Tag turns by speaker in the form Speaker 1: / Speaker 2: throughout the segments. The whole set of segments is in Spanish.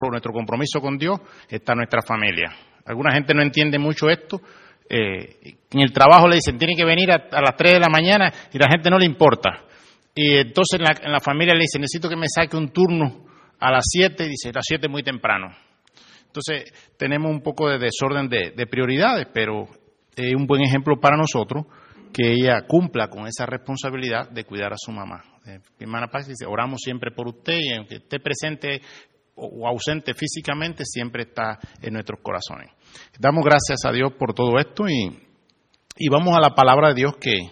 Speaker 1: nuestro compromiso con Dios está nuestra familia. Alguna gente no entiende mucho esto. En el trabajo le dicen, tiene que venir a las 3 de la mañana y la gente no le importa. Y entonces en la familia le dicen, necesito que me saque un turno a las 7, y dice, a las 7 es muy temprano. Entonces tenemos un poco de desorden de prioridades, pero es un buen ejemplo para nosotros que ella cumpla con esa responsabilidad de cuidar a su mamá. Mi hermana Paz dice, oramos siempre por usted y aunque esté presente o ausente físicamente, siempre está en nuestros corazones. Damos gracias a Dios por todo esto y vamos a la palabra de Dios, que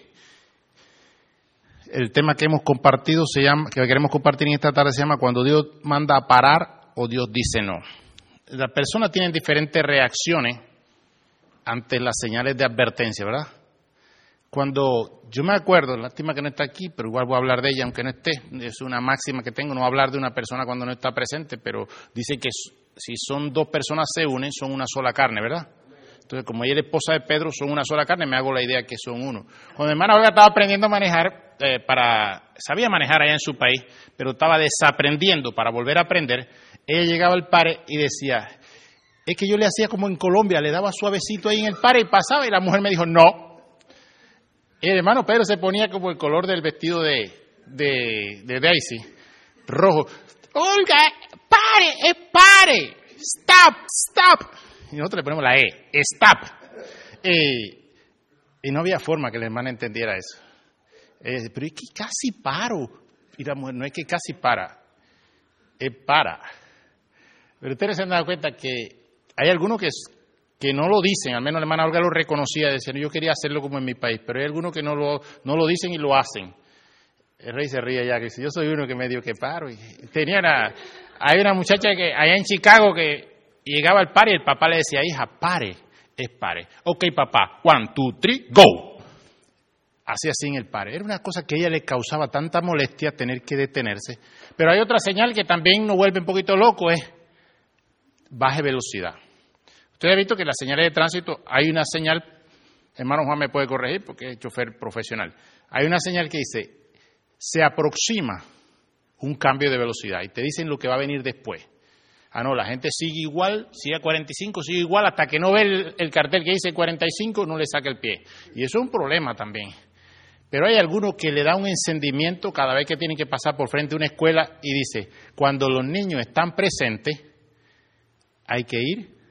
Speaker 1: el tema que hemos compartido que queremos compartir en esta tarde se llama Cuando Dios manda a parar o Dios dice no. Las personas tienen diferentes reacciones ante las señales de advertencia, ¿verdad? Cuando yo me acuerdo, lástima que no está aquí, pero igual voy a hablar de ella aunque no esté, es una máxima que tengo, no hablar de una persona cuando no está presente, pero dice que si son dos personas se unen, son una sola carne, ¿verdad? Entonces, como ella es la esposa de Pedro, son una sola carne, me hago la idea que son uno. Cuando mi hermana Olga estaba aprendiendo a manejar, sabía manejar allá en su país, pero estaba desaprendiendo para volver a aprender, ella llegaba al pare y decía, es que yo le hacía como en Colombia, le daba suavecito ahí en el pare y pasaba, y la mujer me dijo, no. Y el hermano Pedro se ponía como el color del vestido de Daisy, rojo. Olga, pare, stop. Y nosotros le ponemos la stop. Y no había forma que la hermana entendiera eso. Pero es que casi paro. Y la mujer, no es que casi para, es para. Pero ustedes se han dado cuenta que hay algunos que no lo dicen, al menos la hermana Olga lo reconocía, decía, yo quería hacerlo como en mi país, pero hay algunos que no lo dicen y lo hacen. El rey se ríe ya, que dice, yo soy uno que medio que paro. Y hay una muchacha que allá en Chicago que llegaba al par y el papá le decía, hija, pare, es pare. Ok, papá, 1, 2, 3, go. Hacía así en el pare. Era una cosa que a ella le causaba tanta molestia tener que detenerse. Pero hay otra señal que también nos vuelve un poquito loco, es baje velocidad. Usted ha visto que en las señales de tránsito hay una señal, hermano Juan me puede corregir porque es chofer profesional, hay una señal que dice, se aproxima un cambio de velocidad y te dicen lo que va a venir después. Ah, no, la gente sigue igual, sigue a 45, sigue igual, hasta que no ve el cartel que dice 45, no le saca el pie. Y eso es un problema también. Pero hay algunos que le da un encendimiento cada vez que tienen que pasar por frente a una escuela y dice, cuando los niños están presentes, hay que ir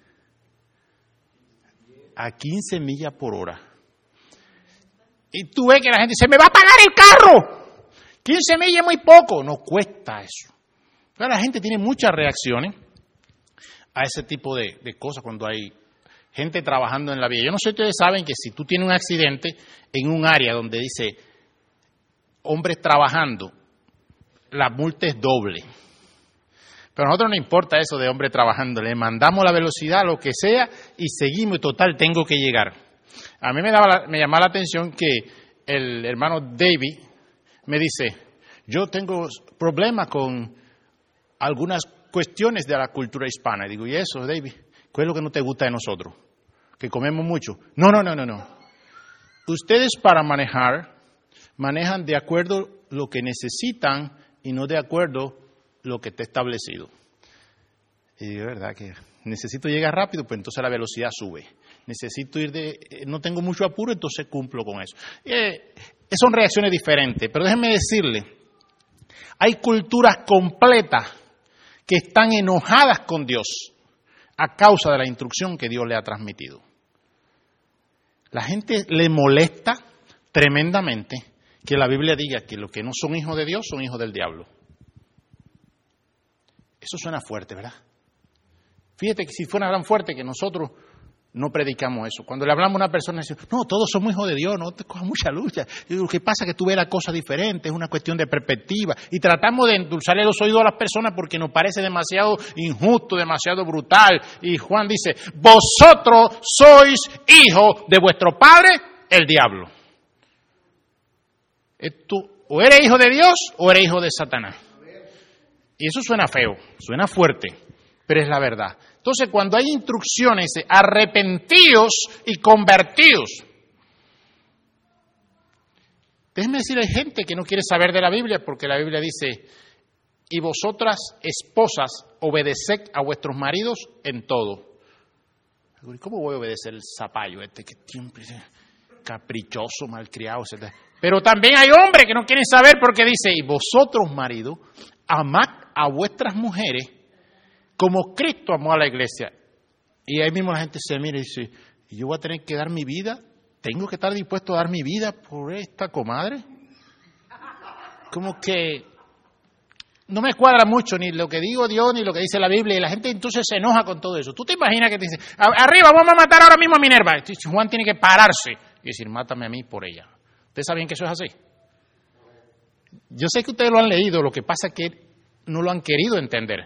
Speaker 1: a 15 millas por hora. Y tú ves que la gente dice, ¡me va a pagar el carro! 15 millas es muy poco. No cuesta eso. Pero la gente tiene muchas reacciones a ese tipo de cosas cuando hay gente trabajando en la vía. Yo no sé si ustedes saben que si tú tienes un accidente en un área donde dice hombres trabajando, la multa es doble. Pero a nosotros no importa eso de hombre trabajando, le mandamos la velocidad, lo que sea, y seguimos, y total, tengo que llegar. A mí me llamaba la atención que el hermano David me dice, yo tengo problemas con algunas cuestiones de la cultura hispana. Y digo, ¿y eso, David? ¿Cuál es lo que no te gusta de nosotros? ¿Que comemos mucho? No. Ustedes para manejan de acuerdo lo que necesitan y no de acuerdo lo que está establecido. Y de verdad que necesito llegar rápido, pues entonces la velocidad sube. Necesito no tengo mucho apuro, entonces cumplo con eso. Son reacciones diferentes, pero déjenme decirle, hay culturas completas que están enojadas con Dios a causa de la instrucción que Dios le ha transmitido. La gente le molesta tremendamente que la Biblia diga que los que no son hijos de Dios son hijos del diablo. Eso suena fuerte, ¿verdad? Fíjate que si fuera tan fuerte que nosotros no predicamos eso. Cuando le hablamos a una persona, dice, no, todos somos hijos de Dios, no te cojas mucha lucha. Y lo que pasa es que tú ves la cosa diferente, es una cuestión de perspectiva. Y tratamos de endulzarle los oídos a las personas porque nos parece demasiado injusto, demasiado brutal. Y Juan dice, vosotros sois hijos de vuestro padre, el diablo. O eres hijo de Dios o eres hijo de Satanás. Y eso suena feo, suena fuerte, pero es la verdad. Entonces, cuando hay instrucciones, arrepentidos y convertidos. Déjenme decir, hay gente que no quiere saber de la Biblia porque la Biblia dice, y vosotras, esposas, obedeced a vuestros maridos en todo. ¿Cómo voy a obedecer el zapallo que siempre es caprichoso, malcriado, etc.? Pero también hay hombres que no quieren saber porque dice, y vosotros, maridos, amad a vuestras mujeres como Cristo amó a la iglesia. Y ahí mismo la gente se mira y dice, ¿yo voy a tener que dar mi vida? ¿Tengo que estar dispuesto a dar mi vida por esta comadre? Como que no me cuadra mucho ni lo que digo Dios ni lo que dice la Biblia, y la gente entonces se enoja con todo eso. ¿Tú te imaginas que te dice, arriba, vamos a matar ahora mismo a Minerva? Juan tiene que pararse y decir, mátame a mí por ella. ¿Ustedes saben que eso es así? Yo sé que ustedes lo han leído, lo que pasa es que no lo han querido entender.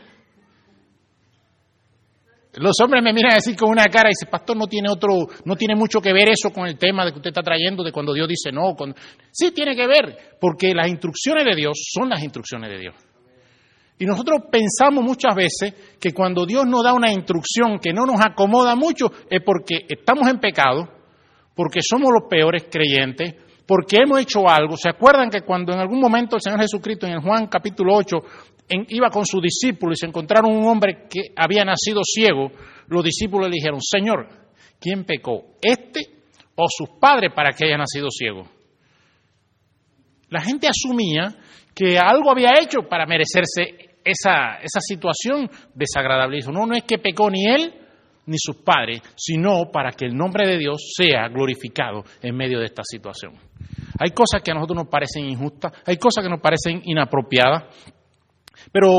Speaker 1: Los hombres me miran así con una cara y dicen, pastor, no tiene mucho que ver eso con el tema de que usted está trayendo, de cuando Dios dice no. Sí tiene que ver, porque las instrucciones de Dios son las instrucciones de Dios. Y nosotros pensamos muchas veces que cuando Dios nos da una instrucción que no nos acomoda mucho, es porque estamos en pecado, porque somos los peores creyentes, porque hemos hecho algo. ¿Se acuerdan que cuando en algún momento el Señor Jesucristo en el Juan capítulo 8 iba con sus discípulos y se encontraron un hombre que había nacido ciego? Los discípulos le dijeron, Señor, ¿quién pecó? ¿Este o sus padres para que haya nacido ciego? La gente asumía que algo había hecho para merecerse esa situación desagradable. Dijo, no es que pecó ni él ni sus padres, sino para que el nombre de Dios sea glorificado en medio de esta situación. Hay cosas que a nosotros nos parecen injustas, hay cosas que nos parecen inapropiadas, pero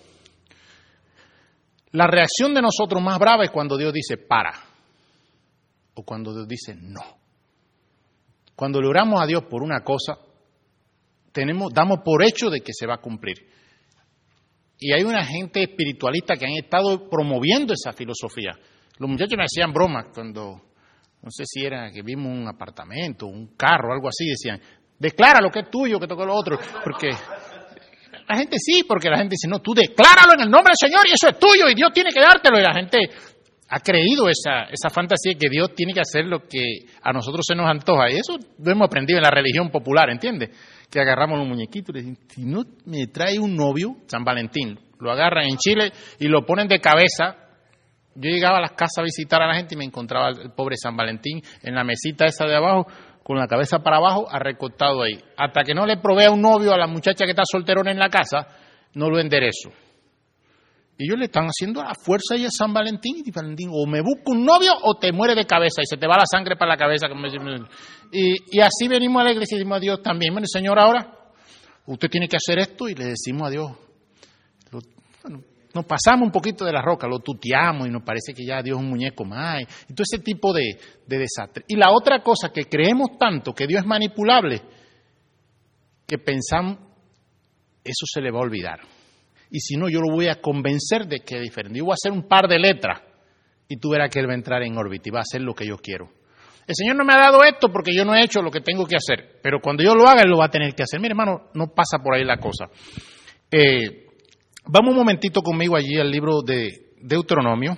Speaker 1: la reacción de nosotros más brava es cuando Dios dice para, o cuando Dios dice no. Cuando le oramos a Dios por una cosa, damos por hecho de que se va a cumplir. Y hay una gente espiritualista que han estado promoviendo esa filosofía. Los muchachos me hacían bromas cuando, no sé si era que vimos un apartamento, un carro, algo así, decían, declara lo que es tuyo, que toca lo otro, porque la gente sí, porque la gente dice, no, tú decláralo en el nombre del Señor y eso es tuyo y Dios tiene que dártelo, y la gente ha creído esa fantasía que Dios tiene que hacer lo que a nosotros se nos antoja, y eso lo hemos aprendido en la religión popular, ¿entiendes? Que agarramos los muñequitos y le dicen, si no me trae un novio, San Valentín, lo agarran en Chile y lo ponen de cabeza. Yo llegaba a las casas a visitar a la gente y me encontraba el pobre San Valentín en la mesita esa de abajo, con la cabeza para abajo, arrecostado ahí. Hasta que no le provea un novio a la muchacha que está solterona en la casa, no lo enderezo. Y ellos le están haciendo a la fuerza ahí a San Valentín, y Valentín, o me busco un novio o te muere de cabeza y se te va la sangre para la cabeza. Y así venimos a la iglesia y decimos a Dios también, bueno, Señor, ahora usted tiene que hacer esto, y le decimos a Dios, nos pasamos un poquito de la roca, lo tuteamos y nos parece que ya Dios es un muñeco más, y todo ese tipo de desastre. Y la otra cosa, que creemos tanto que Dios es manipulable, que pensamos, eso se le va a olvidar. Y si no, yo lo voy a convencer de que es diferente. Yo voy a hacer un par de letras y tú verás que él va a entrar en órbita y va a hacer lo que yo quiero. El Señor no me ha dado esto porque yo no he hecho lo que tengo que hacer, pero cuando yo lo haga, Él lo va a tener que hacer. Mire, hermano, no pasa por ahí la cosa. Vamos un momentito conmigo allí al libro de Deuteronomio,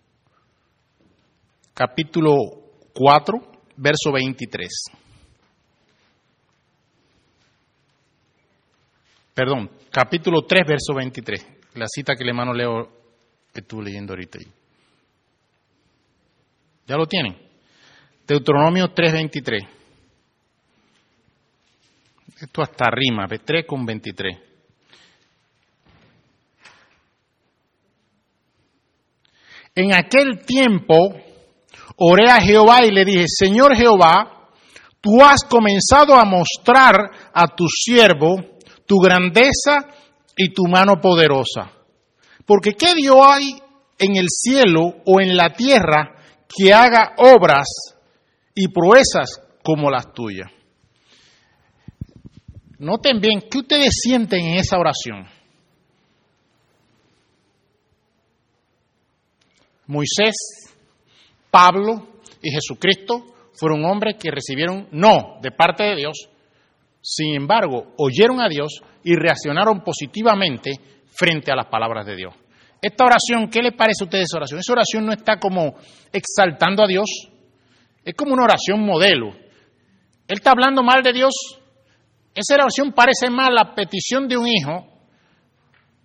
Speaker 1: capítulo 4, verso 23. Perdón, capítulo 3, verso 23. La cita que el hermano Leo estuvo leyendo ahorita. ¿Ya lo tienen? Deuteronomio 3, 23. Esto hasta rima, 3 con 23. En aquel tiempo oré a Jehová y le dije, Señor Jehová, tú has comenzado a mostrar a tu siervo tu grandeza y tu mano poderosa. Porque ¿qué Dios hay en el cielo o en la tierra que haga obras y proezas como las tuyas? Noten bien, ¿qué ustedes sienten en esa oración? Moisés, Pablo y Jesucristo fueron hombres que recibieron no de parte de Dios. Sin embargo, oyeron a Dios y reaccionaron positivamente frente a las palabras de Dios. Esta oración, ¿qué les parece a ustedes esa oración? Esa oración no está como exaltando a Dios, es como una oración modelo. Él está hablando mal de Dios. Esa oración parece más la petición de un hijo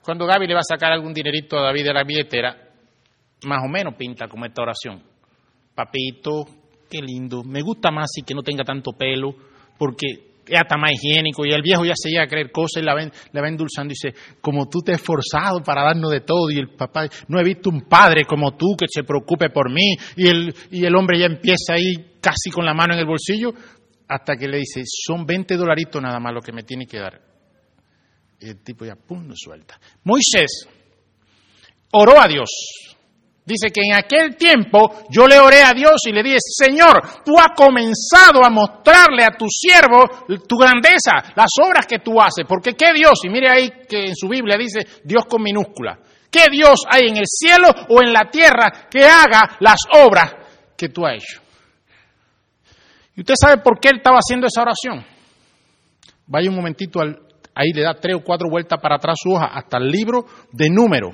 Speaker 1: Cuando Gaby le va a sacar algún dinerito a David de la billetera, más o menos pinta como esta oración. Papito, qué lindo, me gusta más y que no tenga tanto pelo, porque es hasta más higiénico, y el viejo ya se llega a creer cosas y la va endulzando y dice, como tú te has esforzado para darnos de todo, y el papá, no he visto un padre como tú que se preocupe por mí, y el hombre ya empieza ahí casi con la mano en el bolsillo, hasta que le dice, son $20 nada más lo que me tiene que dar. Y el tipo ya, pum, lo suelta. Moisés oró a Dios. Dice que en aquel tiempo yo le oré a Dios y le dije, Señor, tú has comenzado a mostrarle a tu siervo tu grandeza, las obras que tú haces. Porque ¿qué Dios? Y mire ahí que en su Biblia dice Dios con minúscula. ¿Qué Dios hay en el cielo o en la tierra que haga las obras que tú has hecho? ¿Y usted sabe por qué él estaba haciendo esa oración? Vaya un momentito, ahí le da 3 o 4 vueltas para atrás su hoja, hasta el libro de Números.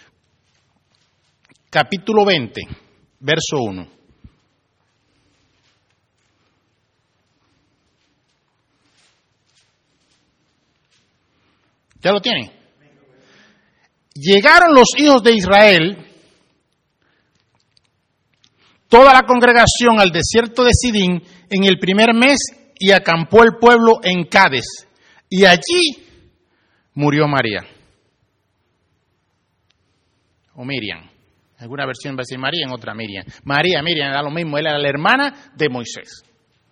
Speaker 1: Capítulo 20, verso 1. ¿Ya lo tienen? Llegaron los hijos de Israel, toda la congregación al desierto de Sidín en el primer mes y acampó el pueblo en Cades. Y allí murió María. O Miriam. En alguna versión va a decir María, en otra Miriam. Miriam, da lo mismo, él era la hermana de Moisés.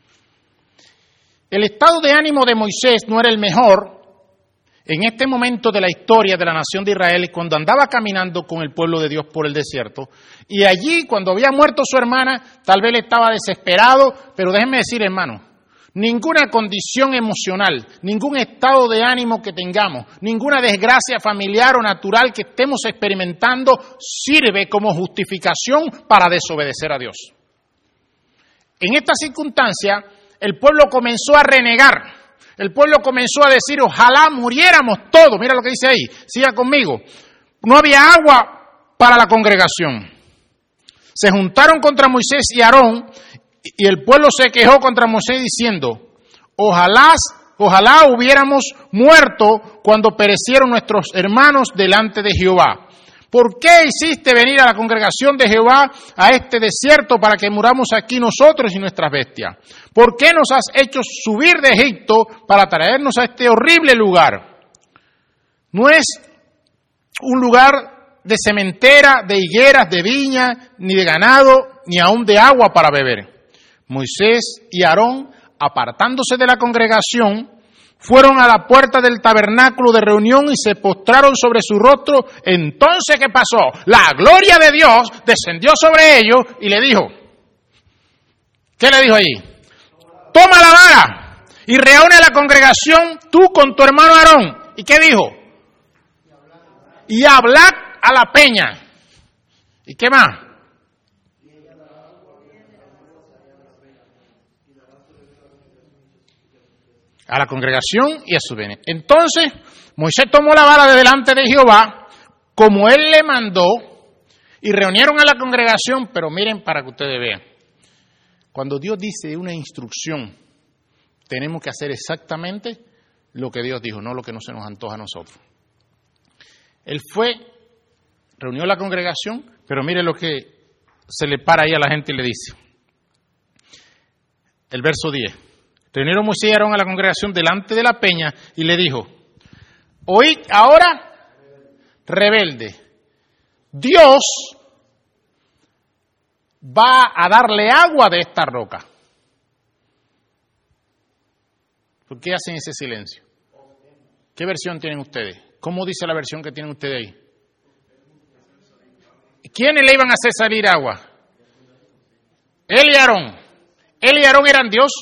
Speaker 1: El estado de ánimo de Moisés no era el mejor en este momento de la historia de la nación de Israel, cuando andaba caminando con el pueblo de Dios por el desierto. Y allí, cuando había muerto su hermana, tal vez él estaba desesperado, pero déjenme decir, hermano, ninguna condición emocional, ningún estado de ánimo que tengamos, ninguna desgracia familiar o natural que estemos experimentando sirve como justificación para desobedecer a Dios. En esta circunstancia, el pueblo comenzó a renegar, el pueblo comenzó a decir, ojalá muriéramos todos. Mira lo que dice ahí, siga conmigo. No había agua para la congregación. Se juntaron contra Moisés y Aarón, y el pueblo se quejó contra Moisés diciendo, ojalá hubiéramos muerto cuando perecieron nuestros hermanos delante de Jehová. ¿Por qué hiciste venir a la congregación de Jehová a este desierto para que muramos aquí nosotros y nuestras bestias? ¿Por qué nos has hecho subir de Egipto para traernos a este horrible lugar? No es un lugar de sementera, de higueras, de viña, ni de ganado, ni aún de agua para beber. Moisés y Aarón, apartándose de la congregación, fueron a la puerta del tabernáculo de reunión y se postraron sobre su rostro. Entonces, ¿qué pasó? La gloria de Dios descendió sobre ellos y le dijo, ¿qué le dijo ahí? Toma la vara y reúne a la congregación tú con tu hermano Aarón. ¿Y qué dijo? Y hablad a la peña. ¿Y qué más? A la congregación y a sus bienes. Entonces, Moisés tomó la vara de delante de Jehová, como él le mandó, y reunieron a la congregación, pero miren para que ustedes vean. Cuando Dios dice una instrucción, tenemos que hacer exactamente lo que Dios dijo, no lo que no se nos antoja a nosotros. Él fue, reunió a la congregación, pero mire lo que se le para ahí a la gente y le dice. El verso 10. Reunieron Moisés y Aarón a la congregación delante de la peña y le dijo, oíd ahora, rebelde, Dios va a darle agua de esta roca. ¿Por qué hacen ese silencio? ¿Qué versión tienen ustedes? ¿Cómo dice la versión que tienen ustedes ahí? ¿Quiénes le iban a hacer salir agua? Él y Aarón. Él y Aarón eran Dios.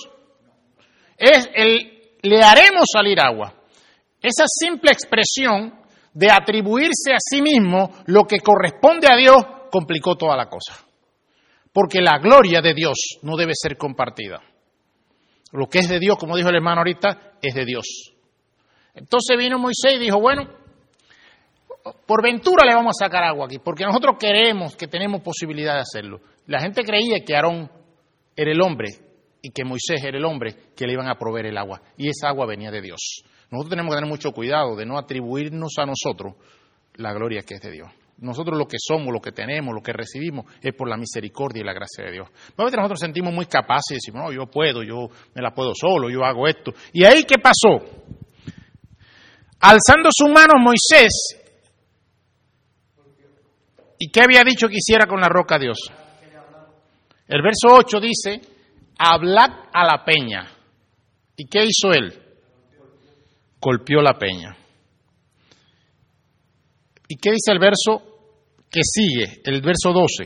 Speaker 1: Le haremos salir agua. Esa simple expresión de atribuirse a sí mismo lo que corresponde a Dios complicó toda la cosa. Porque la gloria de Dios no debe ser compartida. Lo que es de Dios, como dijo el hermano ahorita, es de Dios. Entonces vino Moisés y dijo, bueno, por ventura le vamos a sacar agua aquí, porque nosotros queremos que tenemos posibilidad de hacerlo. La gente creía que Aarón era el hombre y que Moisés era el hombre que le iban a proveer el agua, y esa agua venía de Dios. Nosotros tenemos que tener mucho cuidado de no atribuirnos a nosotros la gloria que es de Dios. Nosotros lo que somos, lo que tenemos, lo que recibimos, es por la misericordia y la gracia de Dios. A veces nosotros sentimos muy capaces y decimos, no, yo puedo, yo me la puedo solo, yo hago esto. ¿Y ahí qué pasó? Alzando sus manos Moisés, ¿y qué había dicho que hiciera con la roca Dios? El verso 8 dice, hablad a la peña. ¿Y qué hizo él? Golpeó la peña. ¿Y qué dice el verso que sigue? El verso 12.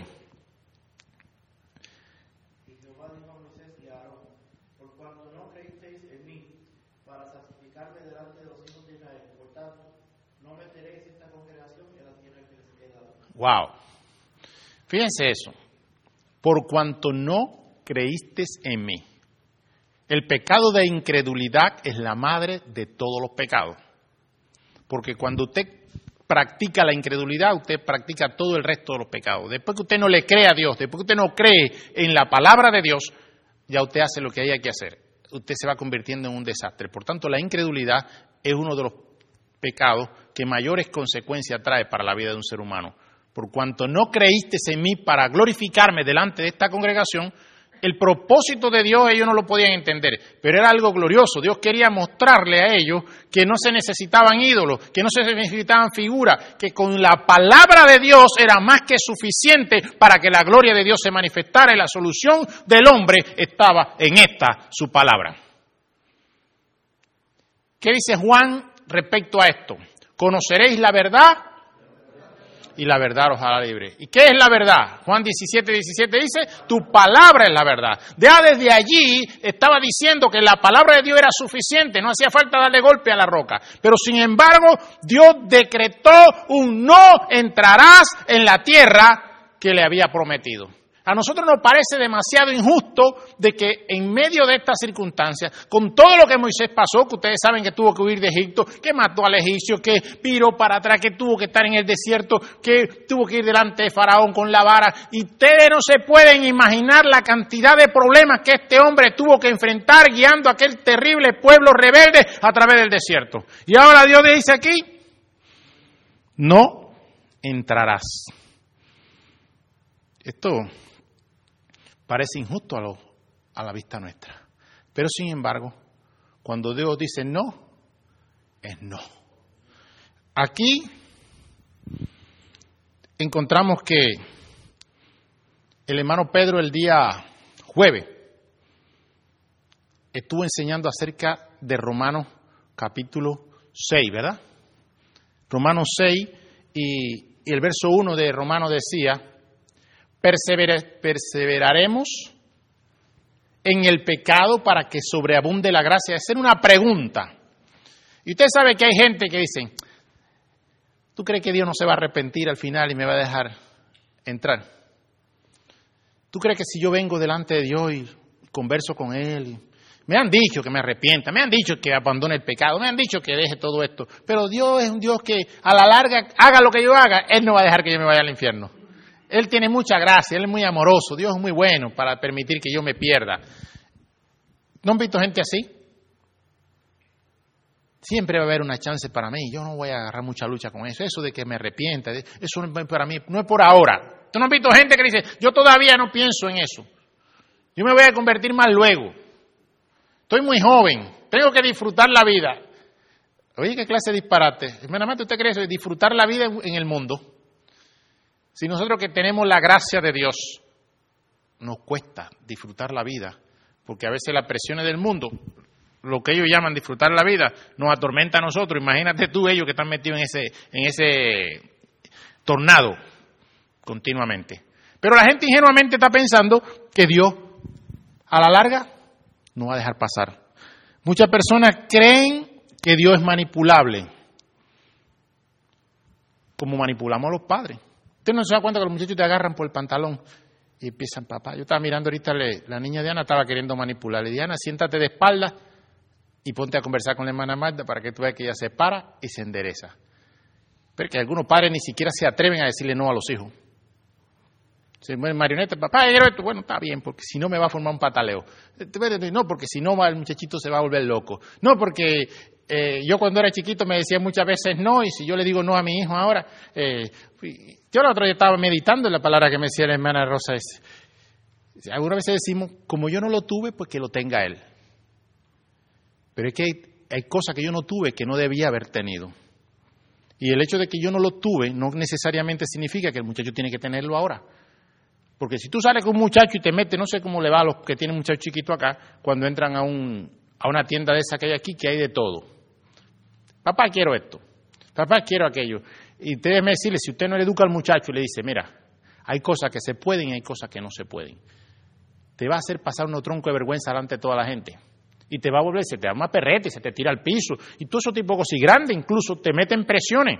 Speaker 2: Y Jehová dijo a Moisés y a Aarón, por cuanto no creísteis en mí, para santificarme delante de los hijos de Israel, por tanto, no meteréis esta congregación en la tierra que les he dado.
Speaker 1: Wow. Fíjense eso. Por cuanto no creísteis en mí. El pecado de incredulidad es la madre de todos los pecados. Porque cuando usted practica la incredulidad, usted practica todo el resto de los pecados. Después que usted no le cree a Dios, después que usted no cree en la palabra de Dios, ya usted hace lo que haya que hacer. Usted se va convirtiendo en un desastre. Por tanto, la incredulidad es uno de los pecados que mayores consecuencias trae para la vida de un ser humano. Por cuanto no creísteis en mí para glorificarme delante de esta congregación, el propósito de Dios ellos no lo podían entender, pero era algo glorioso. Dios quería mostrarle a ellos que no se necesitaban ídolos, que no se necesitaban figuras, que con la palabra de Dios era más que suficiente para que la gloria de Dios se manifestara y la solución del hombre estaba en esta, su palabra. ¿Qué dice Juan respecto a esto? Conoceréis la verdad y la verdad os hará libre. ¿Y qué es la verdad? Juan 17:17 dice, tu palabra es la verdad. Ya desde allí estaba diciendo que la palabra de Dios era suficiente, no hacía falta darle golpe a la roca. Pero sin embargo, Dios decretó un no entrarás en la tierra que le había prometido. A nosotros nos parece demasiado injusto de que en medio de estas circunstancias, con todo lo que Moisés pasó, que ustedes saben que tuvo que huir de Egipto, que mató al egipcio, que viró para atrás, que tuvo que estar en el desierto, que tuvo que ir delante de Faraón con la vara, y ustedes no se pueden imaginar la cantidad de problemas que este hombre tuvo que enfrentar guiando a aquel terrible pueblo rebelde a través del desierto. Y ahora Dios le dice aquí, no entrarás. Esto parece injusto a la vista nuestra. Pero sin embargo, cuando Dios dice no, es no. Aquí encontramos que el hermano Pedro el día jueves estuvo enseñando acerca de Romanos capítulo 6, ¿verdad? Romanos 6 y el verso 1 de Romanos decía, perseveraremos en el pecado para que sobreabunde la gracia. Esa era una pregunta. Y usted sabe que hay gente que dice, ¿tú crees que Dios no se va a arrepentir al final y me va a dejar entrar? ¿Tú crees que si yo vengo delante de Dios y converso con Él, me han dicho que me arrepienta, me han dicho que abandone el pecado, me han dicho que deje todo esto, pero Dios es un Dios que a la larga, haga lo que yo haga, Él no va a dejar que yo me vaya al infierno? Él tiene mucha gracia, Él es muy amoroso, Dios es muy bueno para permitir que yo me pierda. ¿No han visto gente así? Siempre va a haber una chance para mí, yo no voy a agarrar mucha lucha con eso, eso de que me arrepienta, eso para mí no es por ahora. ¿Tú no has visto gente que dice, yo todavía no pienso en eso, yo me voy a convertir más luego, estoy muy joven, tengo que disfrutar la vida? Oye, ¿qué clase de disparate? Hermanamente, ¿usted cree eso de disfrutar la vida en el mundo? Si nosotros que tenemos la gracia de Dios, nos cuesta disfrutar la vida, porque a veces las presiones del mundo, lo que ellos llaman disfrutar la vida, nos atormenta a nosotros. Imagínate tú ellos que están metidos en ese tornado continuamente. Pero la gente ingenuamente está pensando que Dios, a la larga, no va a dejar pasar. Muchas personas creen que Dios es manipulable, como manipulamos a los padres. Usted no se da cuenta que los muchachos te agarran por el pantalón y empiezan, papá. Yo estaba mirando ahorita, la niña Diana estaba queriendo manipularle. Diana, siéntate de espalda y ponte a conversar con la hermana Magda para que tú veas que ella se para y se endereza. Pero que algunos padres ni siquiera se atreven a decirle no a los hijos. Se mueve marioneta, papá, quiero esto. Bueno, está bien, porque si no me va a formar un pataleo. No, porque si no el muchachito se va a volver loco. No, porque yo cuando era chiquito me decía muchas veces no, y si yo le digo no a mi hijo ahora, yo el otro día estaba meditando en la palabra que me decía la hermana Rosa. Algunas veces decimos, como yo no lo tuve, pues que lo tenga él. Pero es que hay cosas que yo no tuve que no debía haber tenido. Y el hecho de que yo no lo tuve no necesariamente significa que el muchacho tiene que tenerlo ahora. Porque si tú sales con un muchacho y te metes, no sé cómo le va a los que tienen muchachos chiquitos acá, cuando entran a una tienda de esa que hay aquí, que hay de todo. Papá, quiero esto. Papá, quiero aquello. Y déjeme decirle, si usted no le educa al muchacho y le dice, mira, hay cosas que se pueden y hay cosas que no se pueden, te va a hacer pasar unos troncos de vergüenza delante de toda la gente. Y te va a volver, se te da una perreta y se te tira al piso. Y todo eso tipo de cosas. Y grande incluso te meten presiones.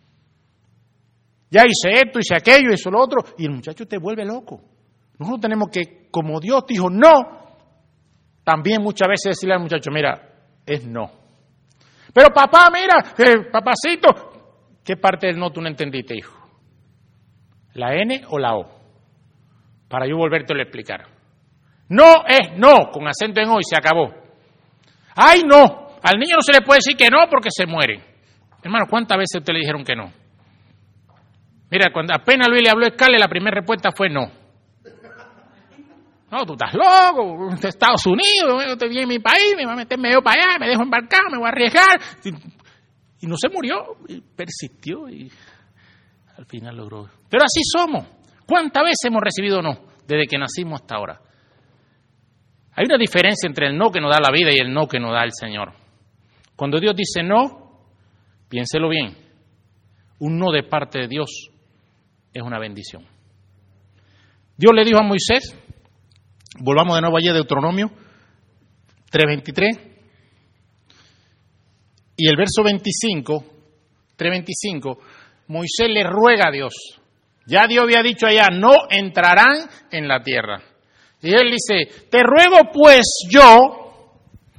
Speaker 1: Ya hice esto, hice aquello, hice lo otro. Y el muchacho te vuelve loco. Nosotros tenemos que, como Dios dijo no, también muchas veces decirle al muchacho, mira, es no. Pero papá, mira, papacito, ¿qué parte del no tú no entendiste, hijo? ¿La N o la O? Para yo volvértelo a explicar. No es no, con acento en O y se acabó. ¡Ay, no! Al niño no se le puede decir que no porque se muere. Hermano, ¿cuántas veces usted le dijeron que no? Mira, cuando apenas Luis le habló a Scarlett, la primera respuesta fue no. No, tú estás loco, de Estados Unidos, estoy bien en mi país, me voy a meter medio para allá, me dejo embarcar, me voy a arriesgar. Y no se murió, y persistió y al final logró. Pero así somos. ¿Cuántas veces hemos recibido no desde que nacimos hasta ahora? Hay una diferencia entre el no que nos da la vida y el no que nos da el Señor. Cuando Dios dice no, piénselo bien, un no de parte de Dios es una bendición. Dios le dijo a Moisés, volvamos de nuevo allí a Deuteronomio 3:23, y el verso 3:25, Moisés le ruega a Dios. Ya Dios había dicho allá, no entrarán en la tierra. Y él dice, te ruego pues yo,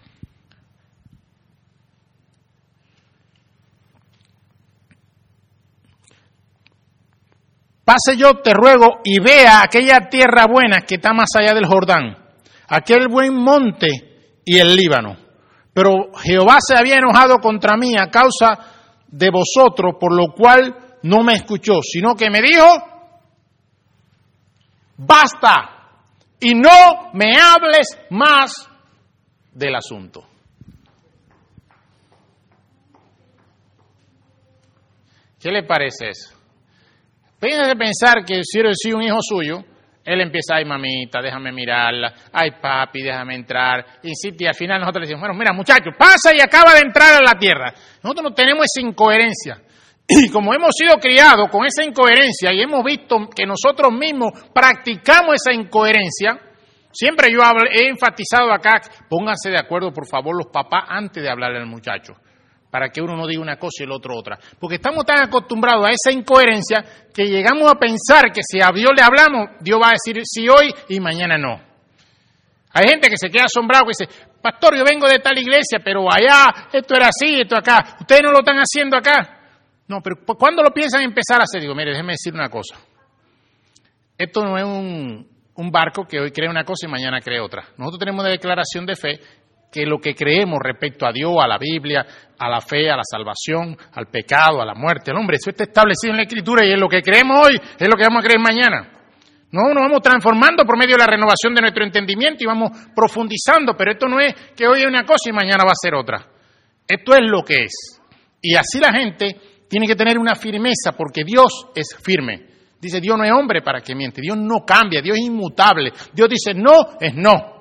Speaker 1: pase yo, te ruego, y vea aquella tierra buena que está más allá del Jordán, aquel buen monte y el Líbano. Pero Jehová se había enojado contra mí a causa de vosotros, por lo cual no me escuchó, sino que me dijo, basta. Y no me hables más del asunto. ¿Qué le parece eso? Piensa pensar que si yo soy un hijo suyo, él empieza, ay mamita, déjame mirarla, ay papi, déjame entrar, insiste, y al final nosotros le decimos, bueno, mira muchacho, pasa y acaba de entrar a la tierra. Nosotros no tenemos esa incoherencia. Y como hemos sido criados con esa incoherencia y hemos visto que nosotros mismos practicamos esa incoherencia, siempre yo he enfatizado acá, pónganse de acuerdo por favor los papás antes de hablarle al muchacho, para que uno no diga una cosa y el otro otra. Porque estamos tan acostumbrados a esa incoherencia que llegamos a pensar que si a Dios le hablamos, Dios va a decir sí hoy y mañana no. Hay gente que se queda asombrado y dice, pastor, yo vengo de tal iglesia, pero allá esto era así, esto acá, ustedes no lo están haciendo acá. No, pero ¿cuándo lo piensan empezar a hacer? Digo, mire, déjeme decir una cosa. Esto no es un barco que hoy cree una cosa y mañana cree otra. Nosotros tenemos una declaración de fe que lo que creemos respecto a Dios, a la Biblia, a la fe, a la salvación, al pecado, a la muerte, al hombre, eso está establecido en la Escritura y es lo que creemos hoy, es lo que vamos a creer mañana. No, nos vamos transformando por medio de la renovación de nuestro entendimiento y vamos profundizando, pero esto no es que hoy es una cosa y mañana va a ser otra. Esto es lo que es. Y así la gente tiene que tener una firmeza porque Dios es firme. Dice, Dios no es hombre para que miente, Dios no cambia, Dios es inmutable. Dios dice no, es no.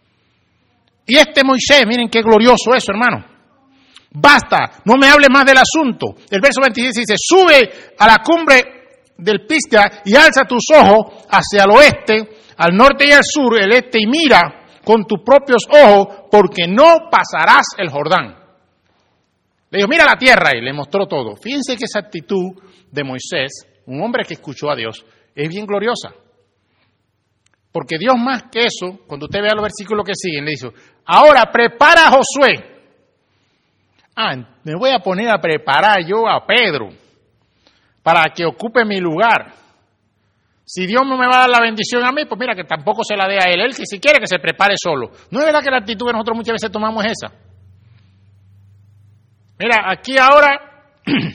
Speaker 1: Y Moisés, miren qué glorioso eso, hermano. Basta, no me hable más del asunto. El verso 26 dice, sube a la cumbre del Pisga y alza tus ojos hacia el oeste, al norte y al sur, el este, y mira con tus propios ojos, porque no pasarás el Jordán. Le dijo, mira la tierra, y le mostró todo. Fíjense que esa actitud de Moisés, un hombre que escuchó a Dios, es bien gloriosa. Porque Dios más que eso, cuando usted vea los versículos que siguen, le dice, ahora prepara a Josué. Me voy a poner a preparar yo a Pedro para que ocupe mi lugar. Si Dios no me va a dar la bendición a mí, pues mira que tampoco se la dé a él. Él que si quiere que se prepare solo. ¿No es verdad que la actitud que nosotros muchas veces tomamos es esa? Mira, aquí ahora,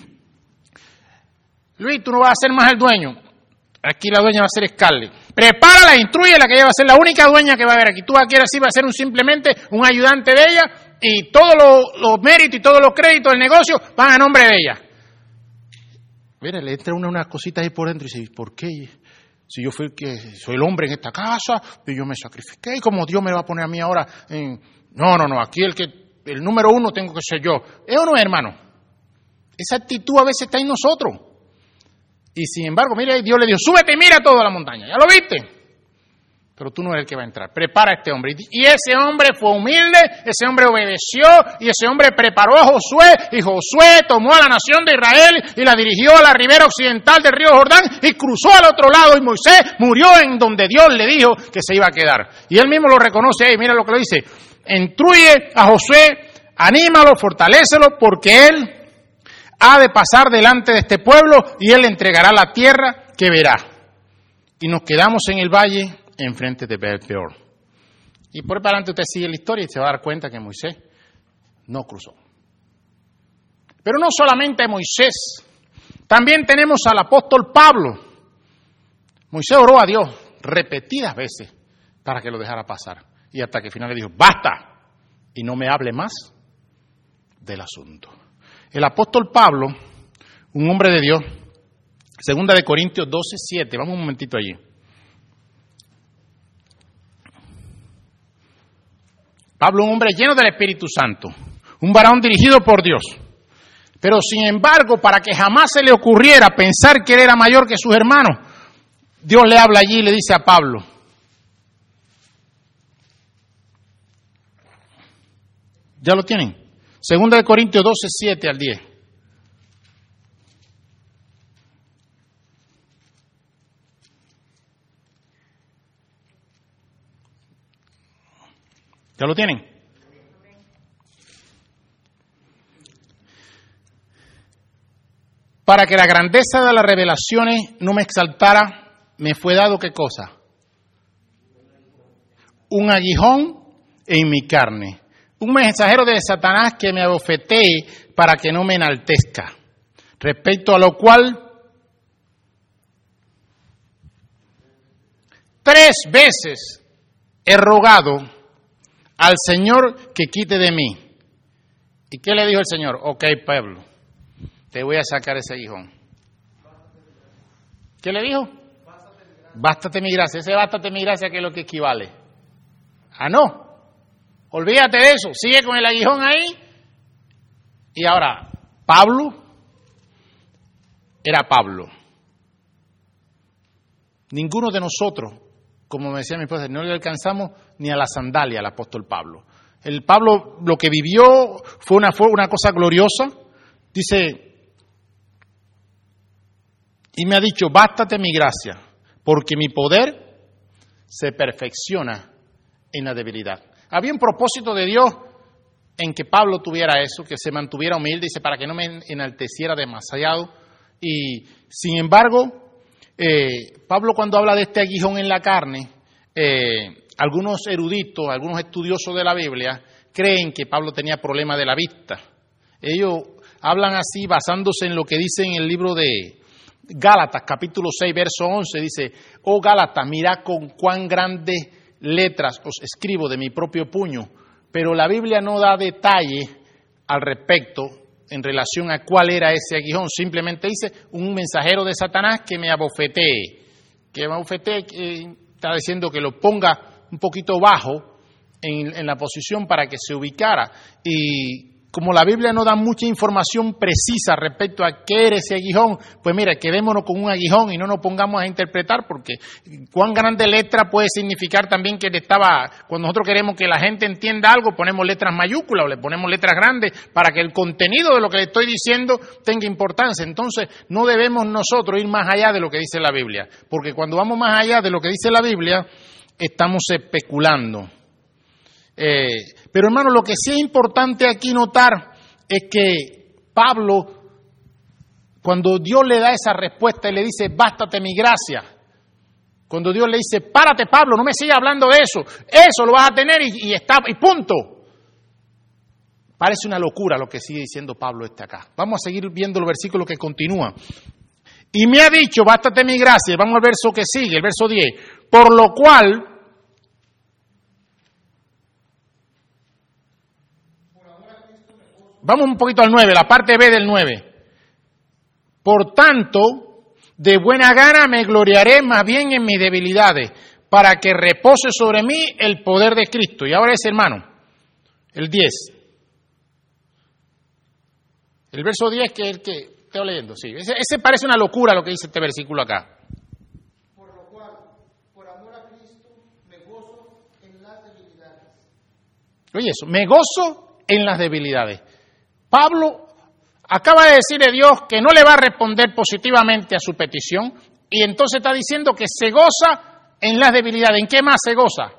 Speaker 1: Luis, tú no vas a ser más el dueño. Aquí la dueña va a ser Scarlett. Prepárala, instrúyela, que ella va a ser la única dueña que va a haber aquí. Tú aquí así va a ser simplemente un ayudante de ella y todos los méritos y todos los créditos del negocio van a nombre de ella. Mira, le entra unas cositas ahí por dentro y dice, ¿por qué? Si yo soy el hombre en esta casa y yo me sacrifiqué, ¿y cómo Dios me va a poner a mí ahora en... No, aquí el número uno tengo que ser yo. ¿Es o no es, hermano? Esa actitud a veces está en nosotros. Y sin embargo, mire, Dios le dijo, súbete y mira toda la montaña. ¿Ya lo viste? Pero tú no eres el que va a entrar. Prepara a este hombre. Y ese hombre fue humilde, ese hombre obedeció, y ese hombre preparó a Josué, y Josué tomó a la nación de Israel y la dirigió a la ribera occidental del río Jordán y cruzó al otro lado, y Moisés murió en donde Dios le dijo que se iba a quedar. Y él mismo lo reconoce ahí, mira lo que lo dice. Instruye a Josué, anímalo, fortalécelo, porque él ha de pasar delante de este pueblo y él le entregará la tierra que verá. Y nos quedamos en el valle enfrente de Peor. Y por ahí para adelante usted sigue la historia y se va a dar cuenta que Moisés no cruzó. Pero no solamente Moisés, también tenemos al apóstol Pablo. Moisés oró a Dios repetidas veces para que lo dejara pasar. Y hasta que al final le dijo, basta, y no me hable más del asunto. El apóstol Pablo, un hombre de Dios, 2 de Corintios 12:7, vamos un momentito allí. Pablo, un hombre lleno del Espíritu Santo, un varón dirigido por Dios. Pero sin embargo, para que jamás se le ocurriera pensar que él era mayor que sus hermanos, Dios le habla allí y le dice a Pablo, ¿ya lo tienen? 2 de Corintios 12:7 al 10. ¿Ya lo tienen? Para que la grandeza de las revelaciones no me exaltara, me fue dado ¿qué cosa? Un aguijón en mi carne. Un mensajero de Satanás que me abofetee para que no me enaltezca. Respecto a lo cual, 3 veces he rogado al Señor que quite de mí. ¿Y qué le dijo el Señor? Ok, Pablo, te voy a sacar ese aguijón. ¿Qué le dijo? Bástate mi gracia. Ese bástate mi gracia, ¿qué es lo que equivale? No. Olvídate de eso. Sigue con el aguijón ahí. Y ahora, Pablo era Pablo. Ninguno de nosotros, como me decía mi esposa, no le alcanzamos ni a la sandalia al apóstol Pablo. El Pablo lo que vivió fue una cosa gloriosa. Dice, y me ha dicho, bástate mi gracia, porque mi poder se perfecciona en la debilidad. Había un propósito de Dios en que Pablo tuviera eso, que se mantuviera humilde, dice, para que no me enalteciera demasiado. Y sin embargo, Pablo cuando habla de este aguijón en la carne, algunos eruditos, algunos estudiosos de la Biblia creen que Pablo tenía problemas de la vista. Ellos hablan así basándose en lo que dice en el libro de Gálatas, capítulo 6, verso 11, dice, oh Gálatas, mirad con cuán grandes letras os escribo de mi propio puño, pero la Biblia no da detalle al respecto en relación a cuál era ese aguijón, simplemente dice un mensajero de Satanás que me abofetee, está diciendo que lo ponga un poquito bajo en la posición para que se ubicara. Y como la Biblia no da mucha información precisa respecto a qué era ese aguijón, pues mira, quedémonos con un aguijón y no nos pongamos a interpretar, porque cuán grande letra puede significar también que cuando nosotros queremos que la gente entienda algo, ponemos letras mayúsculas o le ponemos letras grandes para que el contenido de lo que le estoy diciendo tenga importancia. Entonces, no debemos nosotros ir más allá de lo que dice la Biblia, porque cuando vamos más allá de lo que dice la Biblia, estamos especulando. Pero hermano, lo que sí es importante aquí notar es que Pablo, cuando Dios le da esa respuesta y le dice, bástate mi gracia, cuando Dios le dice, párate Pablo, no me sigas hablando de eso lo vas a tener y punto. Parece una locura lo que sigue diciendo Pablo acá. Vamos a seguir viendo los versículos que continúan. Y me ha dicho, bástate mi gracia. Vamos al verso que sigue, el verso 10. Por lo cual, vamos un poquito al 9, la parte B del 9. Por tanto, de buena gana me gloriaré más bien en mis debilidades, para que repose sobre mí el poder de Cristo. Y ahora ese, hermano, el 10. El verso 10 que es el que estoy leyendo, sí. Ese parece una locura lo que dice este versículo acá.
Speaker 2: Por lo cual, por amor a Cristo, me gozo en las debilidades.
Speaker 1: Oye eso, me gozo en las debilidades. Pablo acaba de decirle a Dios que no le va a responder positivamente a su petición y entonces está diciendo que se goza en las debilidades. ¿En qué más se goza?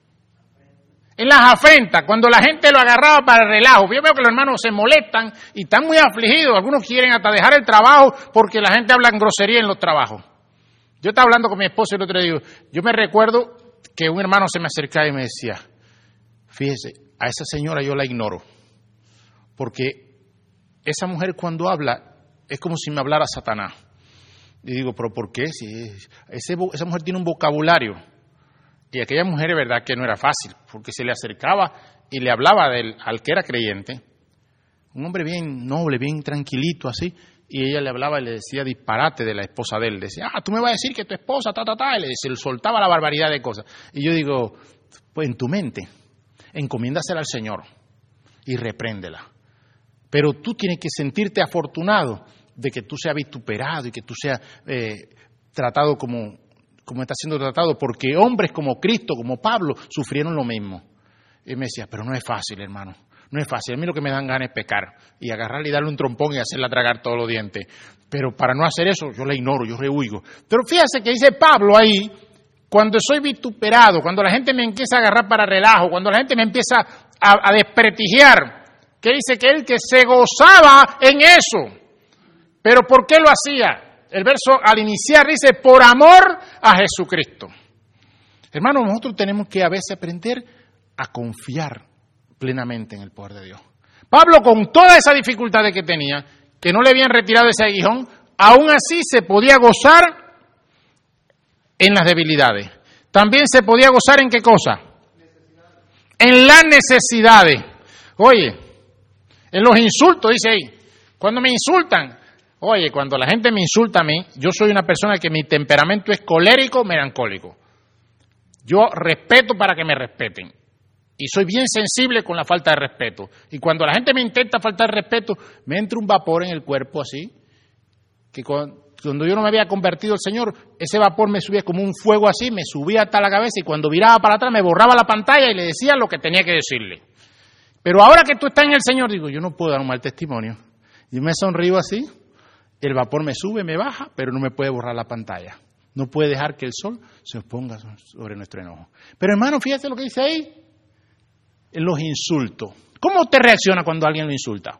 Speaker 1: En las afrentas, cuando la gente lo agarraba para el relajo. Yo veo que los hermanos se molestan y están muy afligidos. Algunos quieren hasta dejar el trabajo porque la gente habla en grosería en los trabajos. Yo estaba hablando con mi esposo el otro día. Yo me recuerdo que un hermano se me acercaba y me decía, fíjese, a esa señora yo la ignoro. Porque esa mujer cuando habla es como si me hablara Satanás. Y digo, ¿pero por qué? Si esa mujer tiene un vocabulario. Y aquella mujer es verdad que no era fácil, porque se le acercaba y le hablaba al que era creyente, un hombre bien noble, bien tranquilito así, y ella le hablaba y le decía disparate de la esposa de él. Decía, tú me vas a decir que tu esposa, y se le soltaba la barbaridad de cosas. Y yo digo, pues en tu mente, encomiéndasela al Señor y repréndela. Pero tú tienes que sentirte afortunado de que tú seas vituperado y que tú seas tratado como está siendo tratado, porque hombres como Cristo, como Pablo, sufrieron lo mismo. Y me decía, pero no es fácil, hermano, no es fácil. A mí lo que me dan ganas es pecar y agarrarle y darle un trompón y hacerla tragar todos los dientes. Pero para no hacer eso, yo la ignoro, yo rehuigo. Pero fíjate que dice Pablo ahí, cuando soy vituperado, cuando la gente me empieza a agarrar para relajo, cuando la gente me empieza a desprestigiar, que dice que él que se gozaba en eso. ¿Pero por qué lo hacía? El verso al iniciar dice, por amor a Jesucristo. Hermanos, nosotros tenemos que a veces aprender a confiar plenamente en el poder de Dios. Pablo, con toda esa dificultad que tenía, que no le habían retirado ese aguijón, aún así se podía gozar en las debilidades. También se podía gozar en qué cosa? En las necesidades. Oye, en los insultos, dice ahí, cuando me insultan. Oye, cuando la gente me insulta a mí, yo soy una persona que mi temperamento es colérico, melancólico. Yo respeto para que me respeten. Y soy bien sensible con la falta de respeto. Y cuando la gente me intenta faltar el respeto, me entra un vapor en el cuerpo así, que cuando yo no me había convertido al Señor, ese vapor me subía como un fuego así, me subía hasta la cabeza y cuando viraba para atrás me borraba la pantalla y le decía lo que tenía que decirle. Pero ahora que tú estás en el Señor, digo, yo no puedo dar un mal testimonio. Yo me sonrío así. El vapor me sube, me baja, pero no me puede borrar la pantalla. No puede dejar que el sol se ponga sobre nuestro enojo. Pero hermano, fíjate lo que dice ahí. En los insultos. ¿Cómo usted reacciona cuando alguien lo insulta?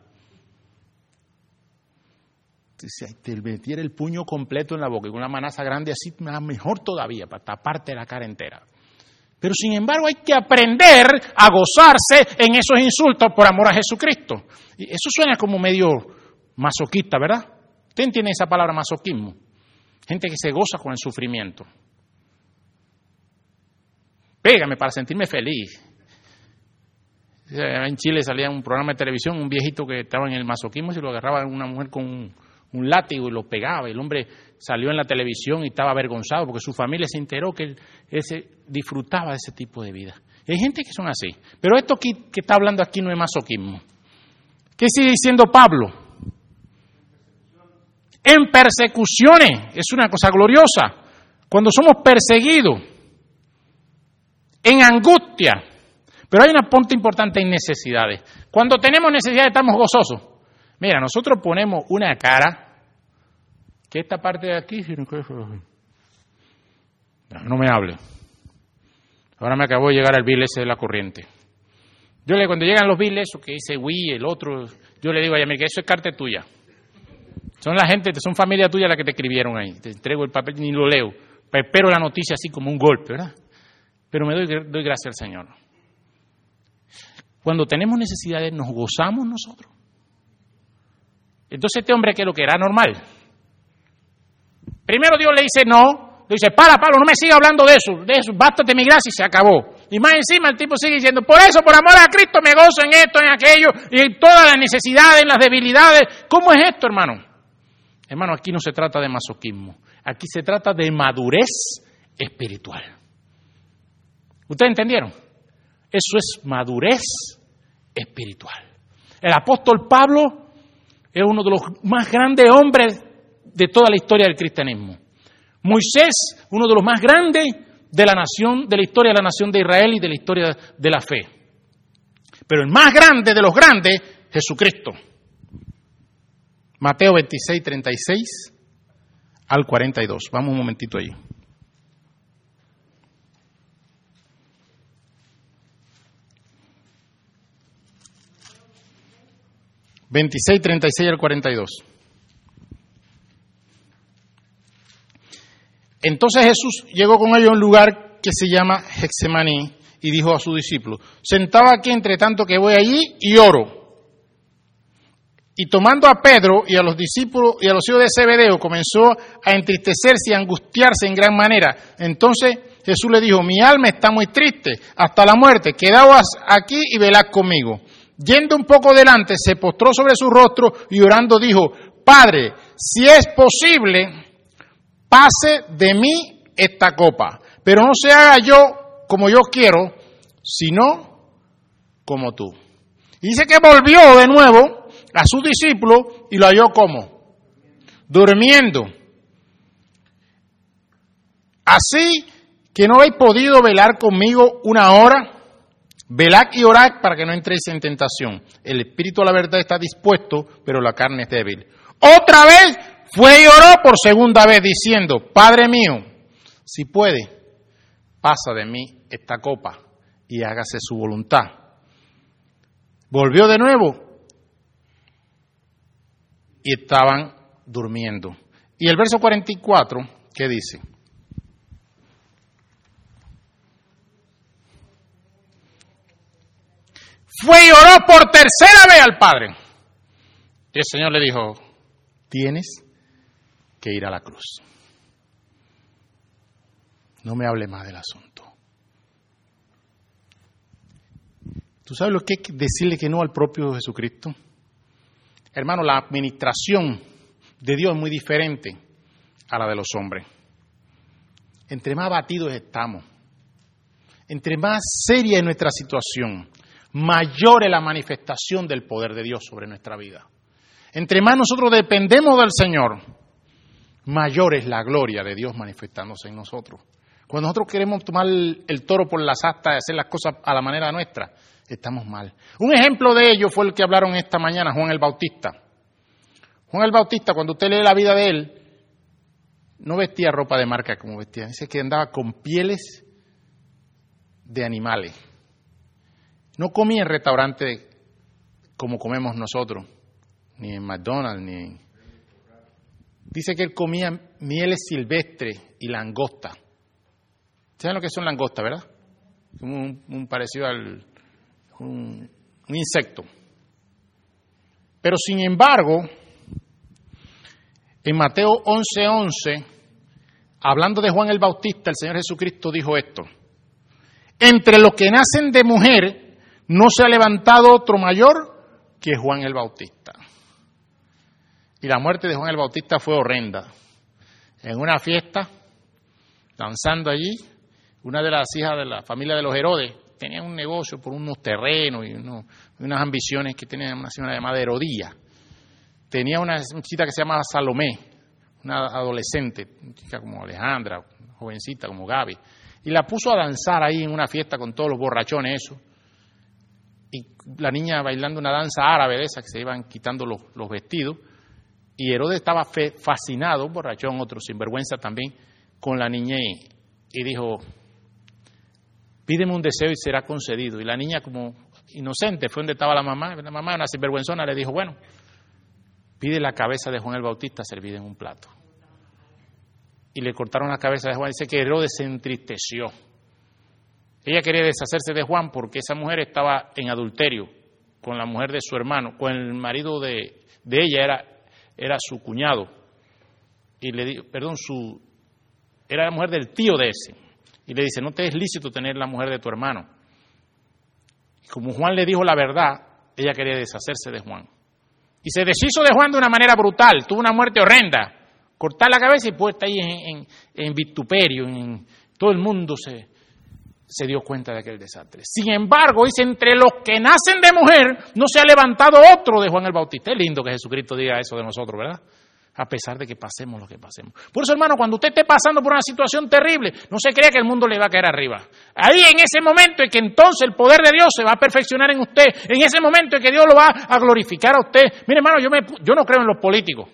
Speaker 1: Si te metiera el puño completo en la boca y con una manaza grande así, mejor todavía, para taparte la cara entera. Pero sin embargo hay que aprender a gozarse en esos insultos por amor a Jesucristo. Y eso suena como medio masoquista, ¿verdad? ¿Usted entiende esa palabra masoquismo? Gente que se goza con el sufrimiento. Pégame para sentirme feliz. En Chile salía un programa de televisión, un viejito que estaba en el masoquismo, se lo agarraba una mujer con un látigo y lo pegaba. El hombre salió en la televisión y estaba avergonzado porque su familia se enteró que él disfrutaba de ese tipo de vida. Y hay gente que son así. Pero esto que está hablando aquí no es masoquismo. ¿Qué sigue diciendo Pablo? En persecuciones, es una cosa gloriosa. Cuando somos perseguidos, en angustia. Pero hay una punta importante en necesidades. Cuando tenemos necesidades estamos gozosos. Mira, nosotros ponemos una cara, que esta parte de aquí, no me hable. Ahora me acabó de llegar el bill ese de la corriente. Cuando llegan los bills, eso que dice Wii, el otro, yo le digo a ella, mira, que eso es carta tuya. Son familia tuya la que te escribieron ahí. Te entrego el papel, ni lo leo. Espero la noticia así como un golpe, ¿verdad? Pero me doy gracias al Señor. Cuando tenemos necesidades, nos gozamos nosotros. Entonces este hombre, que lo que era normal. Primero Dios le dice no, le dice, para, Pablo, no me siga hablando de eso, bástate mi gracia y se acabó. Y más encima el tipo sigue diciendo, por eso, por amor a Cristo, me gozo en esto, en aquello, y en todas las necesidades, en las debilidades. ¿Cómo es esto, hermano? Hermano, aquí no se trata de masoquismo, aquí se trata de madurez espiritual. ¿Ustedes entendieron? Eso es madurez espiritual. El apóstol Pablo es uno de los más grandes hombres de toda la historia del cristianismo. Moisés, uno de los más grandes de la nación, de la historia de la nación de Israel y de la historia de la fe. Pero el más grande de los grandes, Jesucristo. Mateo 26, 36 al 42. Vamos un momentito ahí. ...26, 36 al 42. Entonces Jesús llegó con ellos a un lugar que se llama Getsemaní y dijo a sus discípulos, sentado aquí entre tanto que voy allí y oro. Y tomando a Pedro y a los discípulos y a los hijos de Zebedeo, comenzó a entristecerse y a angustiarse en gran manera. Entonces Jesús le dijo, mi alma está muy triste hasta la muerte, quedaos aquí y velad conmigo. Yendo un poco delante, se postró sobre su rostro y orando dijo, Padre, si es posible, pase de mí esta copa, pero no se haga yo como yo quiero, sino como tú. Y dice que volvió de nuevo a sus discípulos y lo halló como durmiendo. Así que no habéis podido velar conmigo una hora. Velad y orad para que no entréis en tentación. El espíritu a la verdad está dispuesto, pero la carne es débil. Otra vez fue y oró por segunda vez diciendo, Padre mío, si puede, pasa de mí esta copa y hágase su voluntad. Volvió de nuevo y estaban durmiendo. Y el verso 44, ¿qué dice? Fue y oró por tercera vez al Padre. Y el Señor le dijo, tienes que ir a la cruz. No me hable más del asunto. ¿Tú sabes lo que es decirle que no al propio Jesucristo? Hermano, la administración de Dios es muy diferente a la de los hombres. Entre más abatidos estamos, entre más seria es nuestra situación, mayor es la manifestación del poder de Dios sobre nuestra vida. Entre más nosotros dependemos del Señor, mayor es la gloria de Dios manifestándose en nosotros. Cuando nosotros queremos tomar el toro por las astas y hacer las cosas a la manera nuestra, estamos mal. Un ejemplo de ello fue el que hablaron esta mañana, Juan el Bautista. Juan el Bautista, cuando usted lee la vida de él, no vestía ropa de marca como vestía, dice que andaba con pieles de animales. No comía en restaurantes como comemos nosotros, ni en McDonald's, ni en... Dice que él comía mieles silvestres y langostas. ¿Saben lo que son langostas, verdad? Como un parecido al... un insecto. Pero sin embargo, en Mateo 11:11, hablando de Juan el Bautista, el Señor Jesucristo dijo esto: entre los que nacen de mujer no se ha levantado otro mayor que Juan el Bautista. Y la muerte de Juan el Bautista fue horrenda. En una fiesta, danzando allí, una de las hijas de la familia de los Herodes tenía un negocio por unos terrenos y unas ambiciones que tenía una señora llamada Herodía. Tenía una chica que se llamaba Salomé, una adolescente, una chica como Alejandra, jovencita como Gaby, y la puso a danzar ahí en una fiesta con todos los borrachones, eso. Y la niña bailando una danza árabe de esas que se iban quitando los vestidos, y Herodes estaba fascinado, un borrachón, otro sinvergüenza también, con la niña y dijo: pídeme un deseo y será concedido. Y la niña, como inocente, fue donde estaba la mamá, una sinvergüenzona, le dijo: bueno, pide la cabeza de Juan el Bautista servida en un plato. Y le cortaron la cabeza de Juan. Dice que Herodes se entristeció. Ella quería deshacerse de Juan porque esa mujer estaba en adulterio con la mujer de su hermano, con el marido de ella, era su cuñado. Y le dijo, era la mujer del tío de ese. Y le dice, no te es lícito tener la mujer de tu hermano. Y como Juan le dijo la verdad, ella quería deshacerse de Juan. Y se deshizo de Juan de una manera brutal, tuvo una muerte horrenda. Cortar la cabeza y puesta ahí en vituperio, todo el mundo se dio cuenta de aquel desastre. Sin embargo, dice, entre los que nacen de mujer no se ha levantado otro de Juan el Bautista. Es lindo que Jesucristo diga eso de nosotros, ¿verdad? A pesar de que pasemos lo que pasemos. Por eso, hermano, cuando usted esté pasando por una situación terrible, no se crea que el mundo le va a caer arriba. Ahí, en ese momento, es que entonces el poder de Dios se va a perfeccionar en usted. En ese momento es que Dios lo va a glorificar a usted. Mire, hermano, yo no creo en los políticos.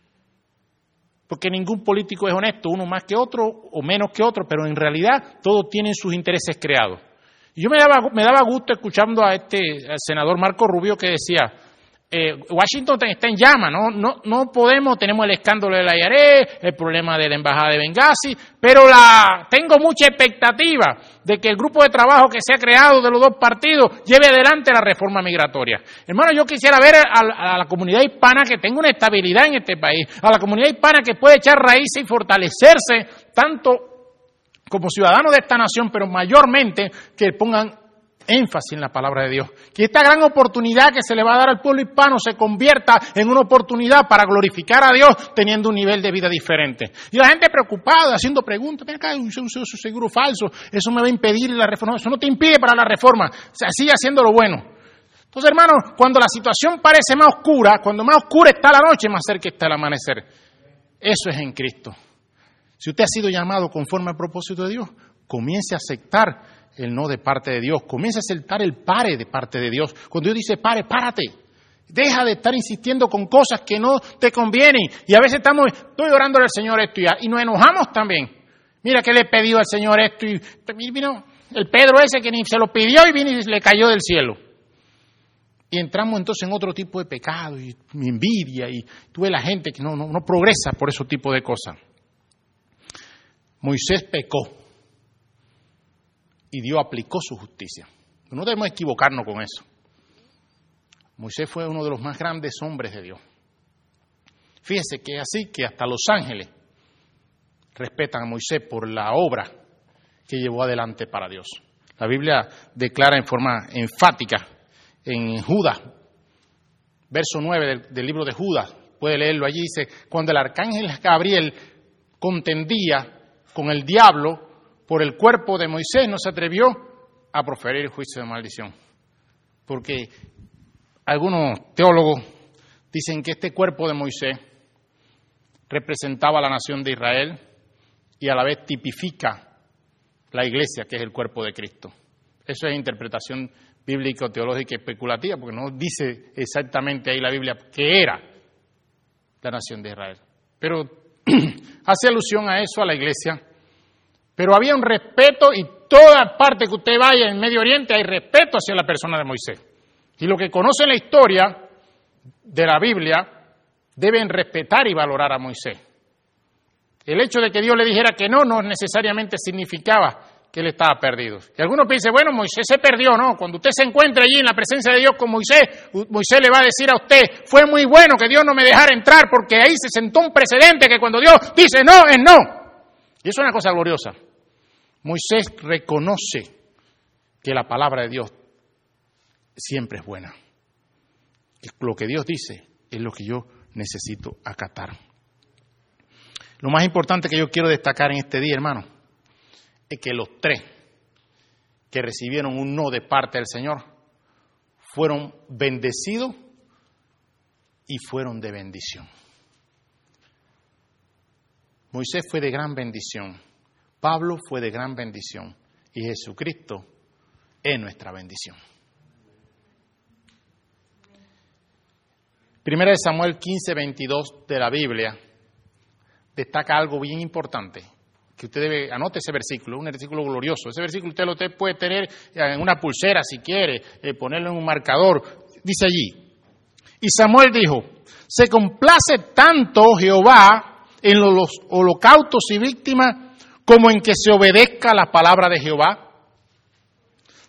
Speaker 1: Porque ningún político es honesto, uno más que otro o menos que otro, pero en realidad todos tienen sus intereses creados. Y yo me daba gusto escuchando al senador Marco Rubio que decía, Washington está en llamas, no podemos, tenemos el escándalo de la IRS, el problema de la embajada de Benghazi, pero tengo mucha expectativa de que el grupo de trabajo que se ha creado de los dos partidos lleve adelante la reforma migratoria. Hermano, yo quisiera ver a la comunidad hispana que tenga una estabilidad en este país, a la comunidad hispana que puede echar raíces y fortalecerse tanto como ciudadanos de esta nación, pero mayormente que pongan énfasis en la palabra de Dios. Que esta gran oportunidad que se le va a dar al pueblo hispano se convierta en una oportunidad para glorificar a Dios teniendo un nivel de vida diferente. Y la gente preocupada, haciendo preguntas, mira acá, un seguro falso, eso me va a impedir la reforma. Eso no te impide para la reforma, o sea, sigue haciendo lo bueno. Entonces, hermano, cuando la situación parece más oscura, cuando más oscura está la noche, más cerca está el amanecer. Eso es en Cristo. Si usted ha sido llamado conforme al propósito de Dios, comience a aceptar el no de parte de Dios. Comienza a aceptar el pare de parte de Dios. Cuando Dios dice pare, párate. Deja de estar insistiendo con cosas que no te convienen. Y a veces estoy orando al Señor esto y nos enojamos también. Mira que le he pedido al Señor esto y vino el Pedro ese que ni se lo pidió y vino y le cayó del cielo. Y entramos entonces en otro tipo de pecado y envidia y tú ves la gente que no progresa por ese tipo de cosas. Moisés pecó. Y Dios aplicó su justicia. No debemos equivocarnos con eso. Moisés fue uno de los más grandes hombres de Dios. Fíjese que es así que hasta los ángeles respetan a Moisés por la obra que llevó adelante para Dios. La Biblia declara en forma enfática en Judas, verso 9 del libro de Judas, puede leerlo allí, dice, cuando el arcángel Gabriel contendía con el diablo por el cuerpo de Moisés, no se atrevió a proferir el juicio de maldición. Porque algunos teólogos dicen que este cuerpo de Moisés representaba a la nación de Israel y a la vez tipifica la iglesia, que es el cuerpo de Cristo. Eso es interpretación bíblico-teológica especulativa, porque no dice exactamente ahí la Biblia qué era la nación de Israel. Pero hace alusión a eso, a la iglesia. Pero había un respeto y toda parte que usted vaya en Medio Oriente hay respeto hacia la persona de Moisés. Y los que conocen la historia de la Biblia deben respetar y valorar a Moisés. El hecho de que Dios le dijera que no necesariamente significaba que él estaba perdido. Y algunos piensan, bueno, Moisés se perdió, no. Cuando usted se encuentre allí en la presencia de Dios con Moisés, Moisés le va a decir a usted, fue muy bueno que Dios no me dejara entrar porque ahí se sentó un precedente que cuando Dios dice no, es no. Y eso es una cosa gloriosa. Moisés reconoce que la palabra de Dios siempre es buena. Lo que Dios dice es lo que yo necesito acatar. Lo más importante que yo quiero destacar en este día, hermano, es que los tres que recibieron un no de parte del Señor fueron bendecidos y fueron de bendición. Moisés fue de gran bendición. Pablo fue de gran bendición y Jesucristo es nuestra bendición. Primera de Samuel 15:22 de la Biblia destaca algo bien importante, que usted debe, anote ese versículo, un versículo glorioso. Ese versículo usted puede tener en una pulsera si quiere, ponerlo en un marcador. Dice allí, y Samuel dijo, se complace tanto Jehová en los holocaustos y víctimas como en que se obedezca la palabra de Jehová.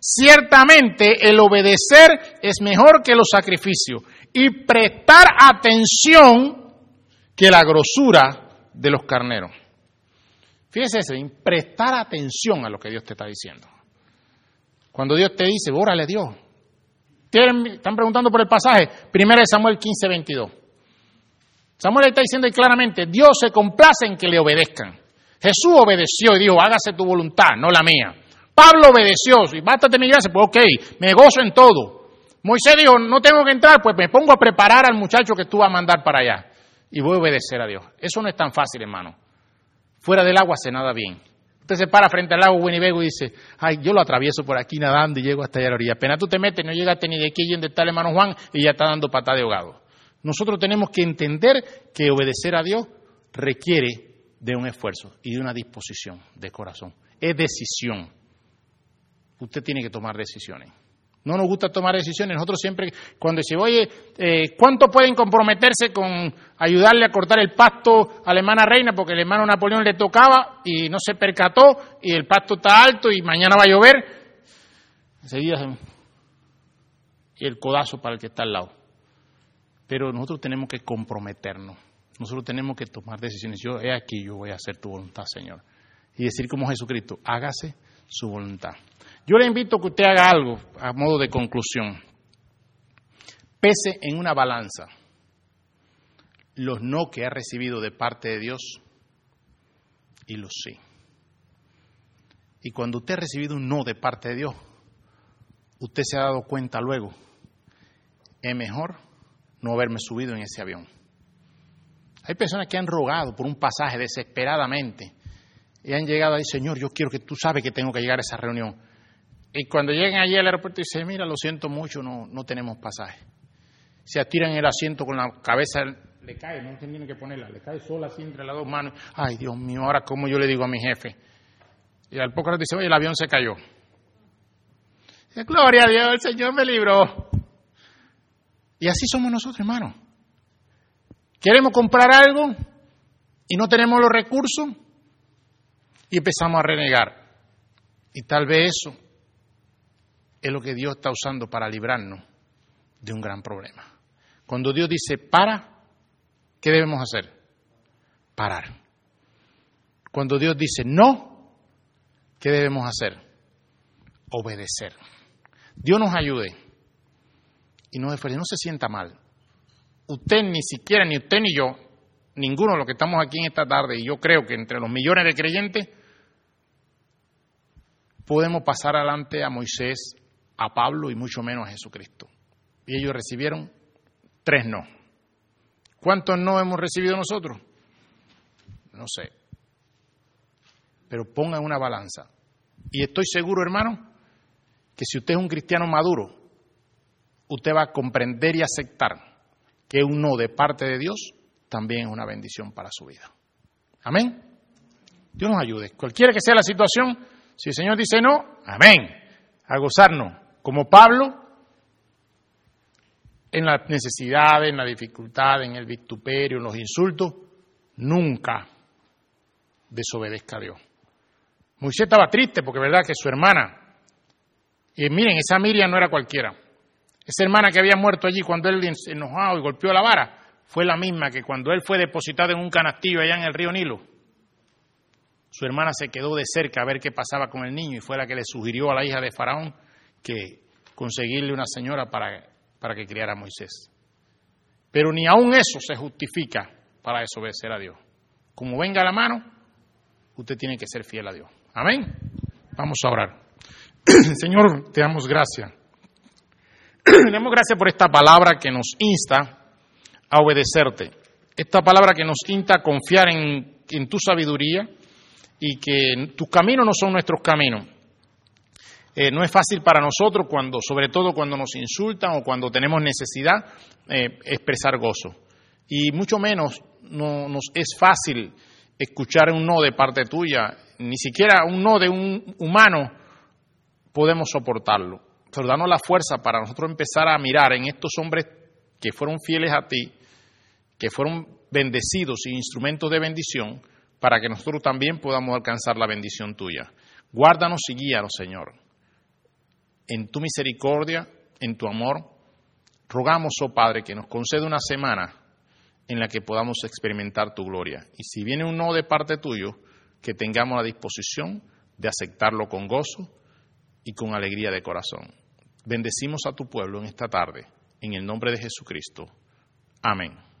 Speaker 1: Ciertamente el obedecer es mejor que los sacrificios y prestar atención que la grosura de los carneros. Fíjese eso, prestar atención a lo que Dios te está diciendo. Cuando Dios te dice, órale a Dios. Están preguntando por el pasaje, 1 Samuel 15:22. Samuel está diciendo ahí claramente, Dios se complace en que le obedezcan. Jesús obedeció y dijo, hágase tu voluntad, no la mía. Pablo obedeció, y bástate mi gracia, pues ok, me gozo en todo. Moisés dijo, no tengo que entrar, pues me pongo a preparar al muchacho que tú vas a mandar para allá. Y voy a obedecer a Dios. Eso no es tan fácil, hermano. Fuera del agua se nada bien. Usted se para frente al lago Winnebago y dice, ay, yo lo atravieso por aquí nadando y llego hasta allá a la orilla. Apenas tú te metes, no llegaste ni de aquí donde está el hermano Juan y ya está dando patada de ahogado. Nosotros tenemos que entender que obedecer a Dios requiere de un esfuerzo y de una disposición de corazón. Es decisión. Usted tiene que tomar decisiones. No nos gusta tomar decisiones. Nosotros siempre, cuando decimos, oye, ¿cuánto pueden comprometerse con ayudarle a cortar el pasto a la hermana Reina? Porque el hermano Napoleón le tocaba y no se percató y el pasto está alto y mañana va a llover. Enseguida, y el codazo para el que está al lado. Pero nosotros tenemos que comprometernos. Nosotros tenemos que tomar decisiones. Yo, he aquí, yo voy a hacer tu voluntad, Señor. Y decir como Jesucristo, hágase su voluntad. Yo le invito a que usted haga algo a modo de conclusión. Pese en una balanza los no que ha recibido de parte de Dios y los sí. Y cuando usted ha recibido un no de parte de Dios, usted se ha dado cuenta luego, es mejor no haberme subido en ese avión. Hay personas que han rogado por un pasaje desesperadamente y han llegado ahí, Señor, yo quiero que tú sabes que tengo que llegar a esa reunión. Y cuando lleguen allí al aeropuerto dicen, mira, lo siento mucho, no tenemos pasaje. Se atiran en el asiento con la cabeza, le cae, no tienen que ponerla, le cae sola así entre las dos manos. Ay, Dios mío, ahora cómo yo le digo a mi jefe. Y al poco rato dice, oye, el avión se cayó. Y, gloria a Dios, el Señor me libró. Y así somos nosotros, hermanos. Queremos comprar algo y no tenemos los recursos y empezamos a renegar. Y tal vez eso es lo que Dios está usando para librarnos de un gran problema. Cuando Dios dice para, ¿qué debemos hacer? Parar. Cuando Dios dice no, ¿qué debemos hacer? Obedecer. Dios nos ayude y no se sienta mal. Usted ni siquiera, ni usted ni yo, ninguno de los que estamos aquí en esta tarde, y yo creo que entre los millones de creyentes, podemos pasar adelante a Moisés, a Pablo y mucho menos a Jesucristo. Y ellos recibieron 3 no. ¿Cuántos no hemos recibido nosotros? No sé. Pero ponga una balanza. Y estoy seguro, hermano, que si usted es un cristiano maduro, usted va a comprender y aceptar que un no de parte de Dios también es una bendición para su vida. Amén. Dios nos ayude. Cualquiera que sea la situación, si el Señor dice no, amén. A gozarnos. Como Pablo, en las necesidades, en la dificultad, en el vituperio, en los insultos, nunca desobedezca a Dios. Moisés estaba triste porque verdad que su hermana, y miren, esa Miriam no era cualquiera. Esa hermana que había muerto allí cuando él enojado y golpeó la vara, fue la misma que cuando él fue depositado en un canastillo allá en el río Nilo. Su hermana se quedó de cerca a ver qué pasaba con el niño y fue la que le sugirió a la hija de Faraón que conseguirle una señora para que criara a Moisés. Pero ni aún eso se justifica para desobedecer a Dios. Como venga la mano, usted tiene que ser fiel a Dios. Amén. Vamos a orar. Señor, te damos gracias. Le damos gracias por esta palabra que nos insta a obedecerte. Esta palabra que nos insta a confiar en tu sabiduría y que tus caminos no son nuestros caminos. No es fácil para nosotros, sobre todo cuando nos insultan o cuando tenemos necesidad, expresar gozo. Y mucho menos nos es fácil escuchar un no de parte tuya. Ni siquiera un no de un humano podemos soportarlo. Pero danos la fuerza para nosotros empezar a mirar en estos hombres que fueron fieles a ti, que fueron bendecidos y instrumentos de bendición, para que nosotros también podamos alcanzar la bendición tuya. Guárdanos y guíanos, Señor. en tu misericordia, en tu amor, rogamos, oh Padre, que nos conceda una semana en la que podamos experimentar tu gloria. Y si viene un no de parte tuyo, que tengamos la disposición de aceptarlo con gozo y con alegría de corazón. Bendecimos a tu pueblo en esta tarde, en el nombre de Jesucristo. Amén.